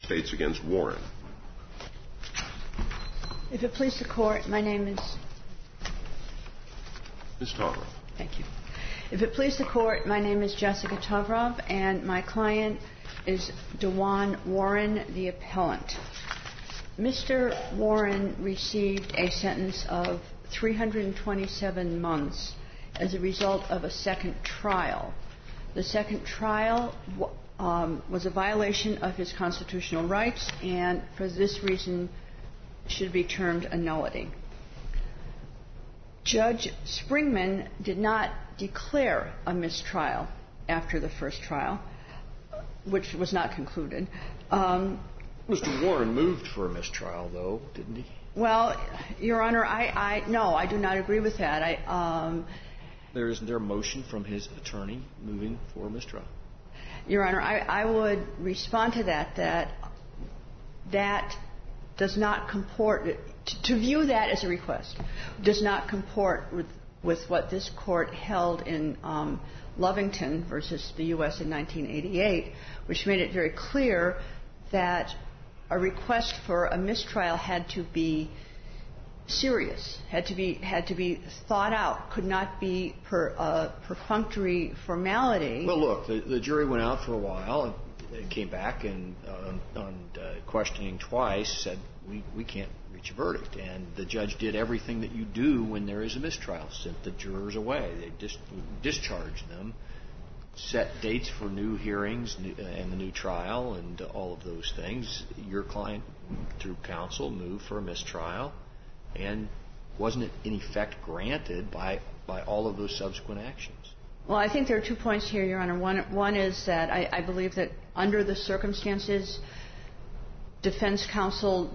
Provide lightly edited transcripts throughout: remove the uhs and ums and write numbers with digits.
States against Warren. If it please the Court, my name is... Ms. Tovrov. Thank you. If it please the Court, my name is Jessica Tovrov, and my client is DeJuan Warren, the appellant. Mr. Warren received a sentence of 327 months as a result of a second trial. The second trial was a violation of his constitutional rights, and for this reason should be termed a nullity. Judge Springman did not declare a mistrial after the first trial, which was not concluded. Mr. Warren moved for a mistrial, though, didn't he? Well, Your Honor, no, I do not agree with that. Isn't there a motion from his attorney moving for a mistrial? Your Honor, I would respond to that does not comport, to view that as a request, does not comport with what this Court held in Lovington versus the U.S. in 1988, which made it very clear that a request for a mistrial had to be serious, had to be thought out, could not be a perfunctory formality. Well, look, the jury went out for a while and came back and on questioning twice said we can't reach a verdict, and the judge did everything that you do when there is a mistrial, sent the jurors away, they discharged them, set dates for new hearings and the new trial and all of those things. Your client, through counsel, moved for a mistrial, and wasn't it in effect granted by all of those subsequent actions? Well, I think there are 2 points here, Your Honor. One is that I believe that under the circumstances, defense counsel's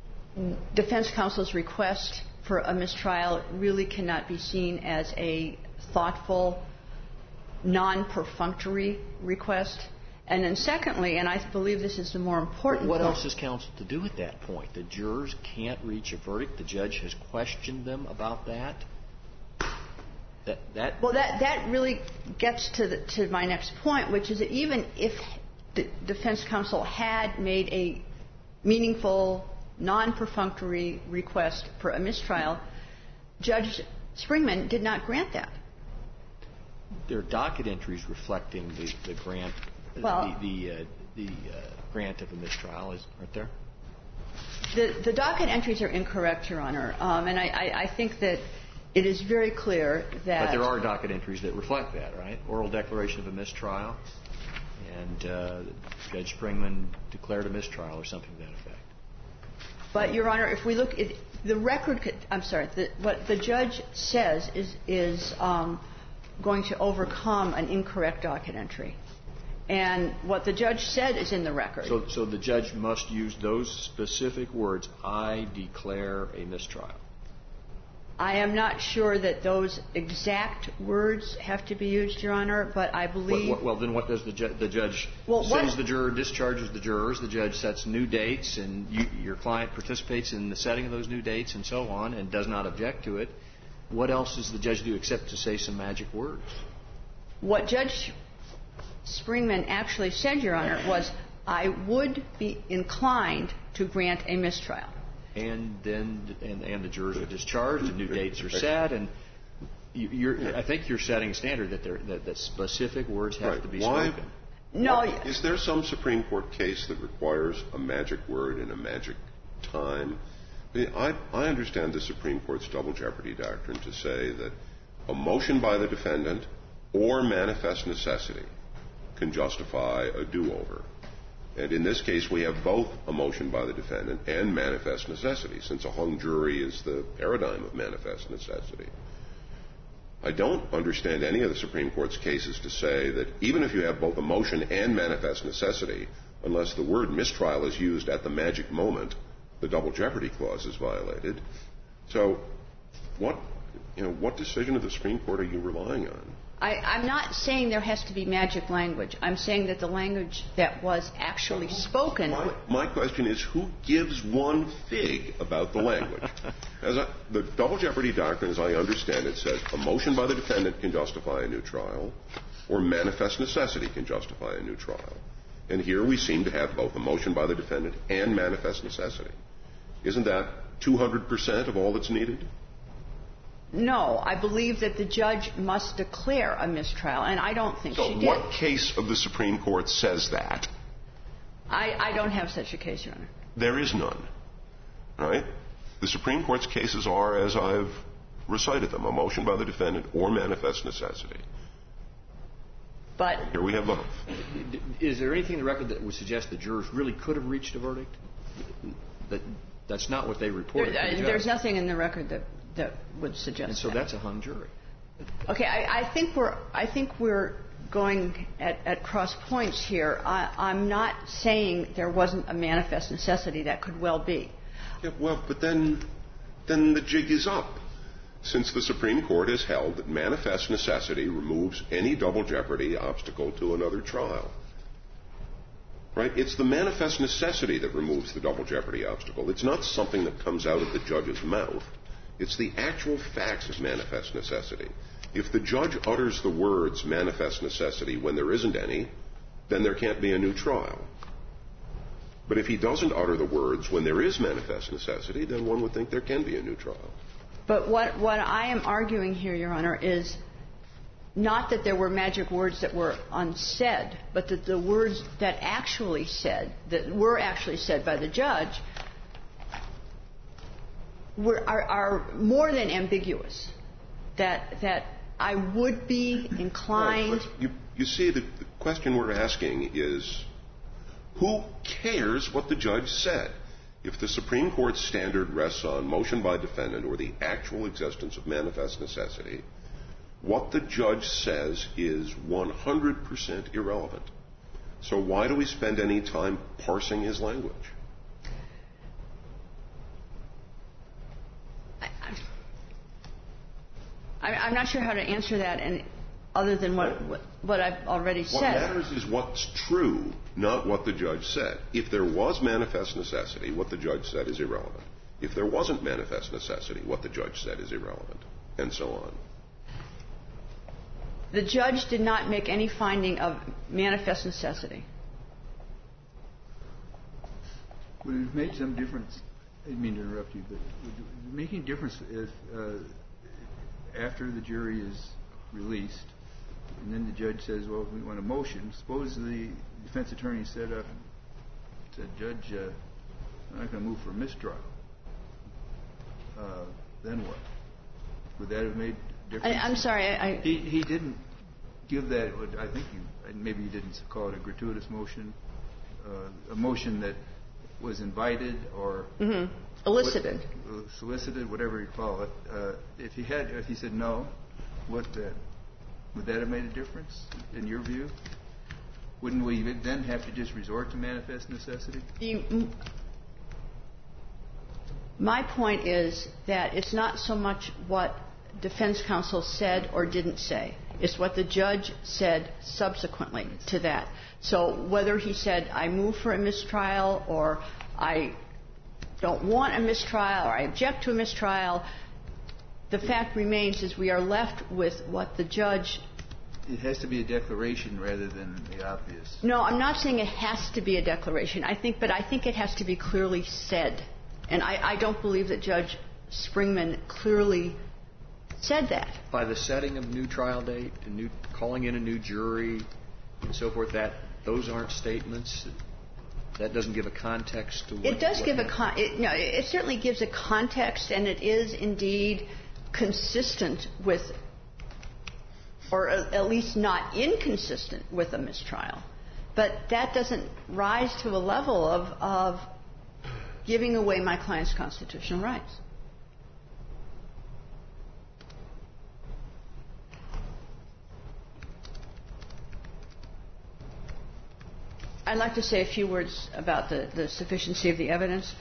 request for a mistrial really cannot be seen as a thoughtful, non-perfunctory request. And then secondly, and I believe this is the more important point. What point. else is counsel to do at that point? The jurors can't reach a verdict. The judge has questioned them about that. Well, that really gets to my next point, which is that even if the defense counsel had made a meaningful, non-perfunctory request for a mistrial, Judge Springman did not grant that. There are docket entries reflecting the grant, the grant of a mistrial, aren't there? The docket entries are incorrect, Your Honor, and I think that it is very clear that... But there are docket entries that reflect that, right? Oral declaration of a mistrial, and Judge Springman declared a mistrial or something to that effect. But, Your Honor, if we look at the record... I'm sorry. What the judge says is going to overcome an incorrect docket entry. And what the judge said is in the record. So the judge must use those specific words, I declare a mistrial. I am not sure that those exact words have to be used, Your Honor, but I believe... Well, then what does the judge... Sends the juror, discharges the jurors, the judge sets new dates, and your client participates in the setting of those new dates and so on and does not object to it. What else does the judge do except to say some magic words? What Judge Springman actually said, Your Honor, was I would be inclined to grant a mistrial. And then the jurors are discharged, and new dates are set, and I think you're setting a standard that specific words have to be spoken. No. Is there some Supreme Court case that requires a magic word in a magic time? I understand the Supreme Court's double jeopardy doctrine to say that a motion by the defendant or manifest necessity can justify a do-over. And in this case, we have both a motion by the defendant and manifest necessity, since a hung jury is the paradigm of manifest necessity. I don't understand any of the Supreme Court's cases to say that even if you have both a motion and manifest necessity, unless the word mistrial is used at the magic moment, the double jeopardy clause is violated. So what decision of the Supreme Court are you relying on? I'm not saying there has to be magic language. I'm saying that the language that was actually spoken... My question is, who gives one fig about the language? The double jeopardy doctrine, as I understand it, says a motion by the defendant can justify a new trial, or manifest necessity can justify a new trial. And here we seem to have both a motion by the defendant and manifest necessity. Isn't that 200% of all that's needed? No, I believe that the judge must declare a mistrial, and I don't think she did. So what case of the Supreme Court says that? I don't have such a case, Your Honor. There is none. Right? The Supreme Court's cases are, as I've recited them, a motion by the defendant or manifest necessity. But here we have both. Is there anything in the record that would suggest the jurors really could have reached a verdict? That's not what they reported. There's nothing in the record that would suggest that. And so that's a hung jury. Okay, I think we're going at cross points here. I'm not saying there wasn't a manifest necessity. That could well be. Yeah, well, but then the jig is up. Since the Supreme Court has held that manifest necessity removes any double jeopardy obstacle to another trial. Right? It's the manifest necessity that removes the double jeopardy obstacle. It's not something that comes out of the judge's mouth. It's the actual facts of manifest necessity. If the judge utters the words manifest necessity when there isn't any, then there can't be a new trial. But if he doesn't utter the words when there is manifest necessity, then one would think there can be a new trial. But what I am arguing here, Your Honor, is not that there were magic words that were unsaid, but that the words that were actually said by the judge are more than ambiguous. That I would be inclined. Right, you see, the question we're asking is, who cares what the judge said? If the Supreme Court's standard rests on motion by defendant or the actual existence of manifest necessity, what the judge says is 100% irrelevant. So why do we spend any time parsing his language? I'm not sure how to answer that, and other than what I've already said. What matters is what's true, not what the judge said. If there was manifest necessity, what the judge said is irrelevant. If there wasn't manifest necessity, what the judge said is irrelevant, and so on. The judge did not make any finding of manifest necessity. Would it make some difference? I didn't mean to interrupt you, but would it make any difference if after the jury is released, and then the judge says, well, we want a motion. Suppose the defense attorney said up, said, Judge, I'm not going to move for a mistrial. Then what? Would that have made a difference? I'm sorry. He didn't give that, I think maybe he didn't call it a gratuitous motion, a motion that was invited or elicited. Solicited, whatever you call it. If he said no, would that have made a difference in your view? Wouldn't we then have to just resort to manifest necessity? My point is that it's not so much what defense counsel said or didn't say. It's what the judge said subsequently to that. So whether he said, I move for a mistrial, or I don't want a mistrial, or I object to a mistrial, the fact remains is we are left with what the judge... It has to be a declaration rather than the obvious. No, I'm not saying it has to be a declaration. But I think it has to be clearly said. And I don't believe that Judge Springman clearly said that. By the setting of a new trial date, calling in a new jury, and so forth, those aren't statements. That doesn't give a context to what... It does give it certainly gives a context, and it is indeed consistent with, or at least not inconsistent with, a mistrial. But that doesn't rise to a level of giving away my client's constitutional rights. I'd like to say a few words about the sufficiency of the evidence.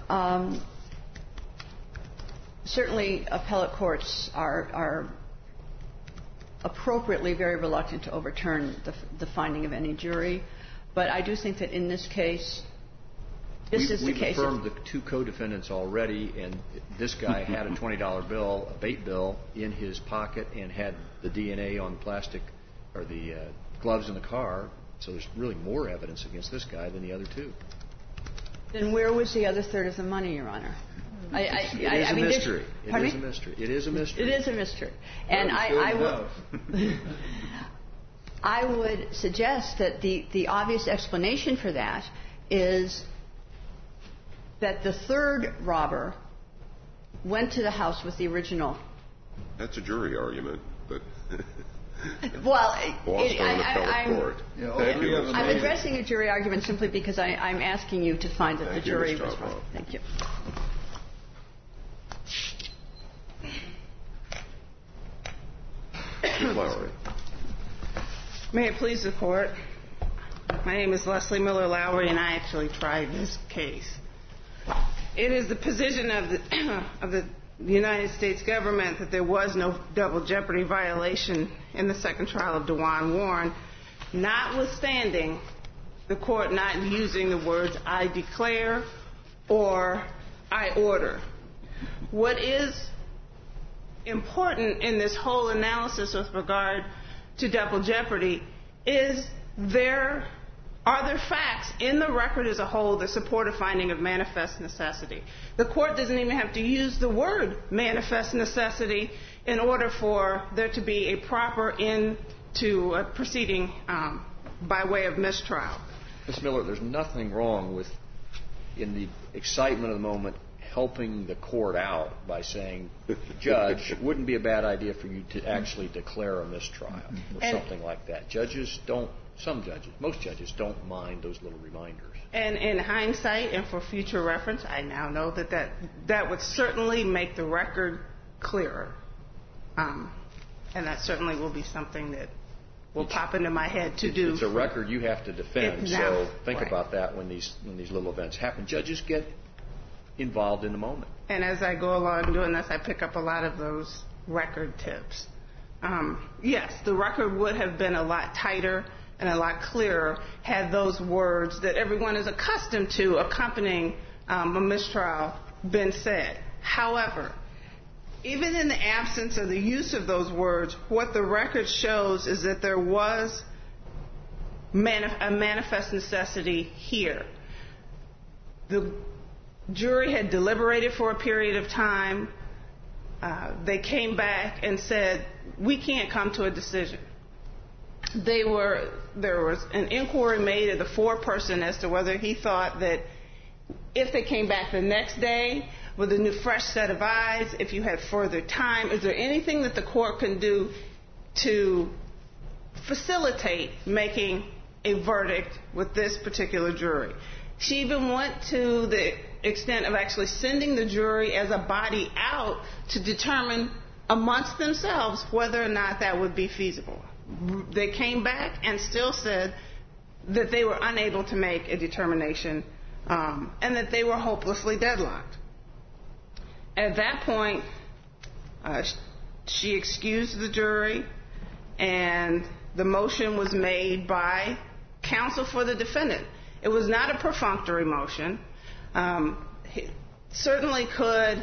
Certainly, appellate courts are appropriately very reluctant to overturn the finding of any jury. But I do think that in this case, this is the case. We've affirmed the two co-defendants already, and this guy had a $20 bill, a bait bill, in his pocket and had the DNA on the plastic or the gloves in the car. So there's really more evidence against this guy than the other two. Then where was the other third of the money, Your Honor? It is a mystery. It is a mystery. It is a mystery. It is a mystery. And I would suggest that the obvious explanation for that is that the third robber went to the house with the original. That's a jury argument, but well, I'm addressing a jury argument simply because I'm asking you to find that the jury was wrong. Thank you. Lowry. May it please the Court. My name is Leslie Miller Lowry, and I actually tried this case. It is the position of the United States government that there was no double jeopardy violation in the second trial of DeJuan Warren, notwithstanding the Court not using the words "I declare" or "I order." What is important in this whole analysis with regard to double jeopardy is are there facts in the record as a whole that support a finding of manifest necessity. The Court doesn't even have to use the word manifest necessity in order for there to be a proper end to a proceeding by way of mistrial. Ms. Miller, there's nothing wrong with, in the excitement of the moment, helping the court out by saying, Judge, it wouldn't be a bad idea for you to actually declare a mistrial or something like that. Most judges don't mind those little reminders. And in hindsight and for future reference, I now know that would certainly make the record clearer. And that certainly will be something that will pop into my head to do. It's a record you have to defend, so think about that when these little events happen. Judges get involved in the moment. And as I go along doing this, I pick up a lot of those record tips. Yes, the record would have been a lot tighter and a lot clearer had those words that everyone is accustomed to accompanying a mistrial been said. However, even in the absence of the use of those words, what the record shows is that there was a manifest necessity here. The jury had deliberated for a period of time. They came back and said, we can't come to a decision. There was an inquiry made of the foreperson as to whether he thought that if they came back the next day with a new fresh set of eyes, if you had further time, is there anything that the court can do to facilitate making a verdict with this particular jury? She even went to the extent of actually sending the jury as a body out to determine amongst themselves whether or not that would be feasible. They came back and still said that they were unable to make a determination and that they were hopelessly deadlocked. At that point, she excused the jury, and the motion was made by counsel for the defendant. It was not a perfunctory motion. He certainly could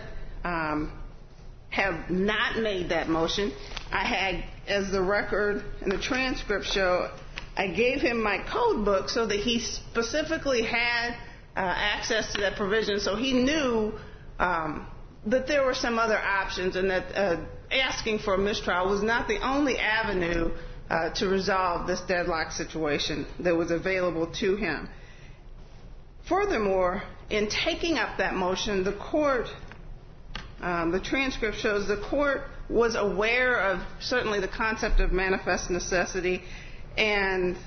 have not made that motion. I had, as the record and the transcript show, I gave him my code book so that he specifically had access to that provision, so he knew that there were some other options and that asking for a mistrial was not the only avenue to resolve this deadlock situation that was available to him. Furthermore, in taking up that motion, the court, the transcript shows the court was aware of certainly the concept of manifest necessity and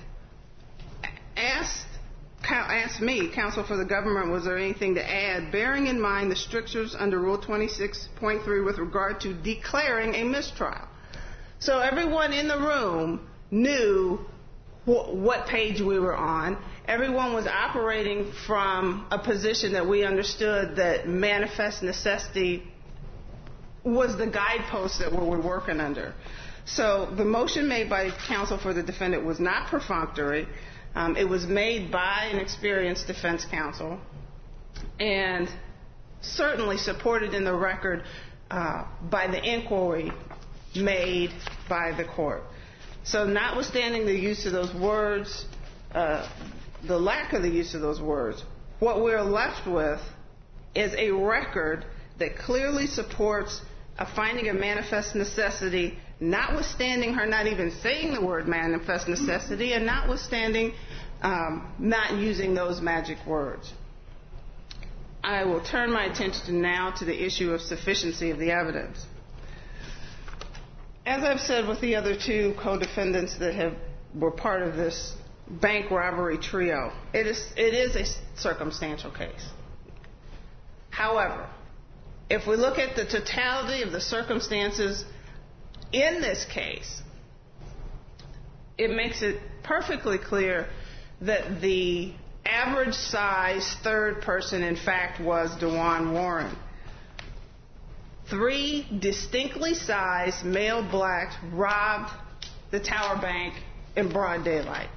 asked me, counsel for the government, was there anything to add, bearing in mind the strictures under Rule 26.3 with regard to declaring a mistrial. So everyone in the room knew what page we were on. Everyone was operating from a position that we understood that manifest necessity was the guidepost that we were working under. So the motion made by counsel for the defendant was not perfunctory. It was made by an experienced defense counsel and certainly supported in the record by the inquiry made by the court. So notwithstanding the use of those words, the lack of the use of those words, what we're left with is a record that clearly supports a finding of manifest necessity, notwithstanding her not even saying the word manifest necessity and notwithstanding not using those magic words. I will turn my attention now to the issue of sufficiency of the evidence. As I've said with the other two co-defendants that were part of this bank robbery trio, it is a circumstantial case. However, if we look at the totality of the circumstances in this case, it makes it perfectly clear that the average size third person, in fact, was DeJuan Warren. 3 distinctly sized male blacks robbed the Tower Bank in broad daylight.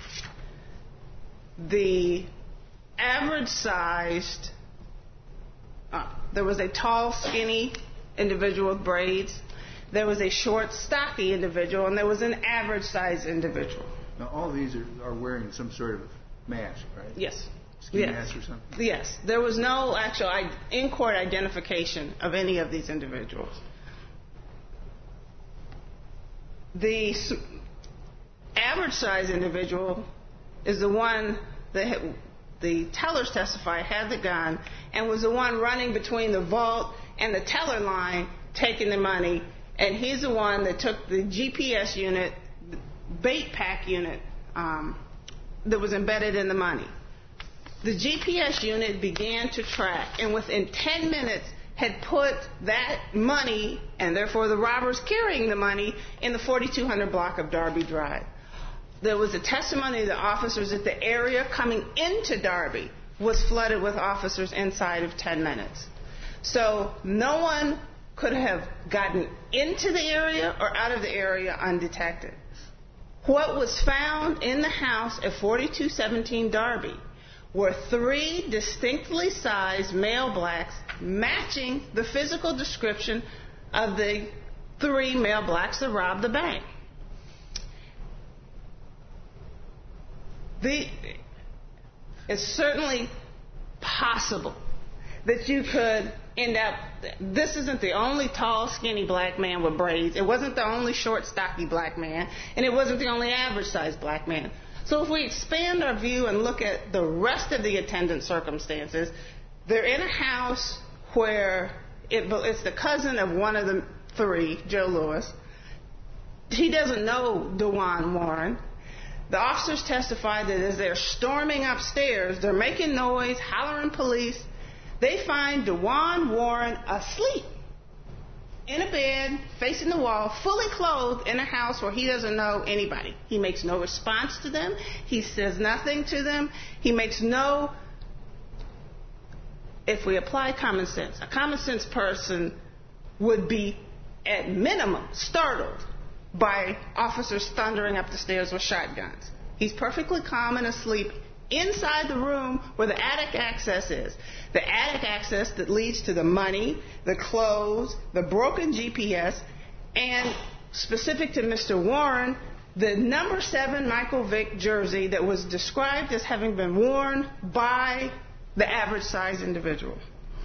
The average sized, there was a tall, skinny individual with braids, there was a short, stocky individual, and there was an average sized individual. Now, all these are wearing some sort of mask, right? Yes. Ski mask or something? Yes. There was no actual in-court identification of any of these individuals. The average size individual is the one that the tellers testified had the gun and was the one running between the vault and the teller line taking the money, and he's the one that took the GPS unit, the bait pack unit that was embedded in the money. The GPS unit began to track, and within 10 minutes had put that money, and therefore the robbers carrying the money, in the 4200 block of Darby Drive. There was a testimony of the officers that the area coming into Darby was flooded with officers inside of 10 minutes. So no one could have gotten into the area or out of the area undetected. What was found in the house at 4217 Darby were 3 distinctly sized male blacks matching the physical description of the 3 male blacks that robbed the bank. It's certainly possible that you could end up, this isn't the only tall, skinny black man with braids. It wasn't the only short, stocky black man. And it wasn't the only average-sized black man. So if we expand our view and look at the rest of the attendant circumstances, they're in a house where it's the cousin of one of the 3, Joe Lewis. He doesn't know DeJuan Warren. The officers testified that as they're storming upstairs, they're making noise, hollering police. They find DeJuan Warren asleep in a bed, facing the wall, fully clothed in a house where he doesn't know anybody. He makes no response to them. He says nothing to them. He makes no... If we apply common sense, a common sense person would be, at minimum, startled by officers thundering up the stairs with shotguns. He's perfectly calm and asleep inside the room where the attic access is. The attic access that leads to the money, the clothes, the broken GPS, and specific to Mr. Warren, the number 7 Michael Vick jersey that was described as having been worn by the average size individual.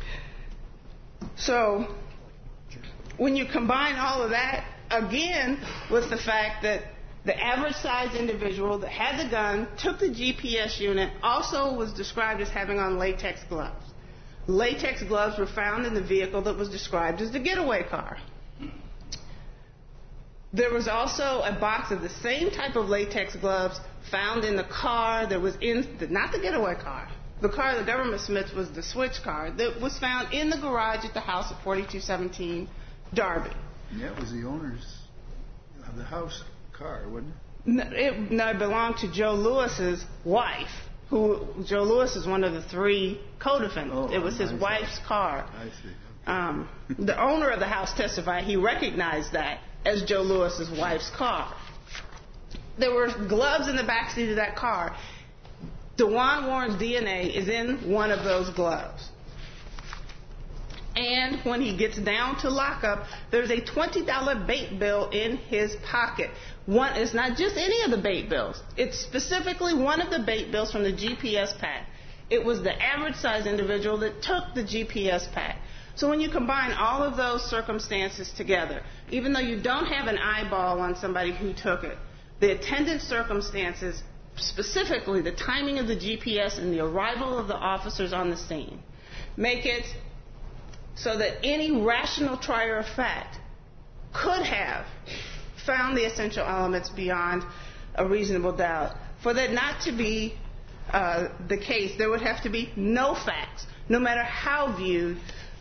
So when you combine all of that, again, with the fact that the average size individual that had the gun, took the GPS unit, also was described as having on latex gloves. Latex gloves were found in the vehicle that was described as the getaway car. There was also a box of the same type of latex gloves found in the car that was in, not the getaway car. The car the government submits was the switch car that was found in the garage at the house at 4217 Darby. And that was the owner's of the house car, wasn't it? It belonged to Joe Lewis's wife, Joe Lewis is one of the 3 co-defendants. It was his wife's car. I see. The owner of the house testified he recognized that as Joe Lewis's wife's car. There were gloves in the backseat of that car. DeJuan Warren's DNA is in one of those gloves. and when he gets down to lockup, there's a $20 bait bill in his pocket. It's not just any of the bait bills. It's specifically one of the bait bills from the GPS pack. It was the average size individual that took the GPS pack. So when you combine all of those circumstances together, even though you don't have an eyeball on somebody who took it, the attendant circumstances, specifically the timing of the GPS and the arrival of the officers on the scene, make it so that any rational trier of fact could have found the essential elements beyond a reasonable doubt. For that not to be the case, there would have to be no facts, no matter how viewed,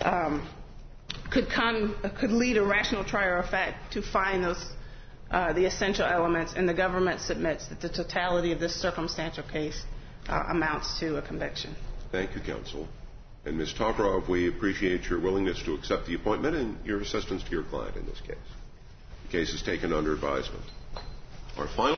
could lead a rational trier of fact to find the essential elements, and the government submits that the totality of this circumstantial case amounts to a conviction. Thank you, counsel. And Ms. Topperov, we appreciate your willingness to accept the appointment and your assistance to your client in this case. The case is taken under advisement. Our final